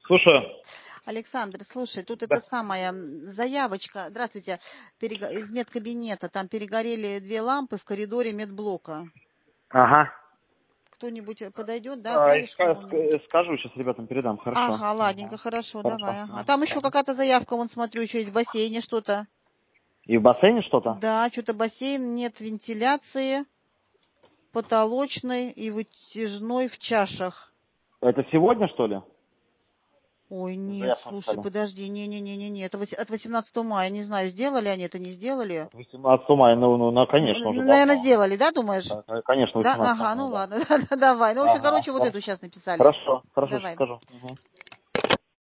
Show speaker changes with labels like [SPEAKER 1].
[SPEAKER 1] Слушаю.
[SPEAKER 2] Александр, слушай, тут
[SPEAKER 1] Да.
[SPEAKER 2] это самая заявочка. Здравствуйте, из медкабинета. Там перегорели 2 лампы в коридоре медблока.
[SPEAKER 1] Ага.
[SPEAKER 2] Кто-нибудь подойдет, да, отправишь кого-нибудь?
[SPEAKER 1] Скажу, сейчас ребятам передам, хорошо.
[SPEAKER 2] Ага, ладненько, хорошо,
[SPEAKER 1] Хорошо.
[SPEAKER 2] давай. Ага. Там еще какая-то заявка, вон смотрю, еще есть в бассейне что-то.
[SPEAKER 1] И в бассейне что-то?
[SPEAKER 2] Да, что-то бассейн, нет вентиляции, потолочной и вытяжной в чашах.
[SPEAKER 1] Это сегодня, что ли?
[SPEAKER 2] Ой, нет,
[SPEAKER 1] Заявку
[SPEAKER 2] слушай,
[SPEAKER 1] написали.
[SPEAKER 2] подожди, не-не-не-не, это от 18 мая, не знаю, сделали они это, не сделали?
[SPEAKER 1] 18 мая, конечно, уже
[SPEAKER 2] Наверное,
[SPEAKER 1] давно.
[SPEAKER 2] сделали, да, думаешь?
[SPEAKER 1] Конечно,
[SPEAKER 2] Да,
[SPEAKER 1] 18
[SPEAKER 2] ага,
[SPEAKER 1] мая,
[SPEAKER 2] ну
[SPEAKER 1] да.
[SPEAKER 2] ладно, давай. Ну, в общем,
[SPEAKER 1] Ага,
[SPEAKER 2] короче, вот эту
[SPEAKER 1] хорошо.
[SPEAKER 2] сейчас написали.
[SPEAKER 1] Хорошо,
[SPEAKER 2] Давай.
[SPEAKER 1] скажу. Угу.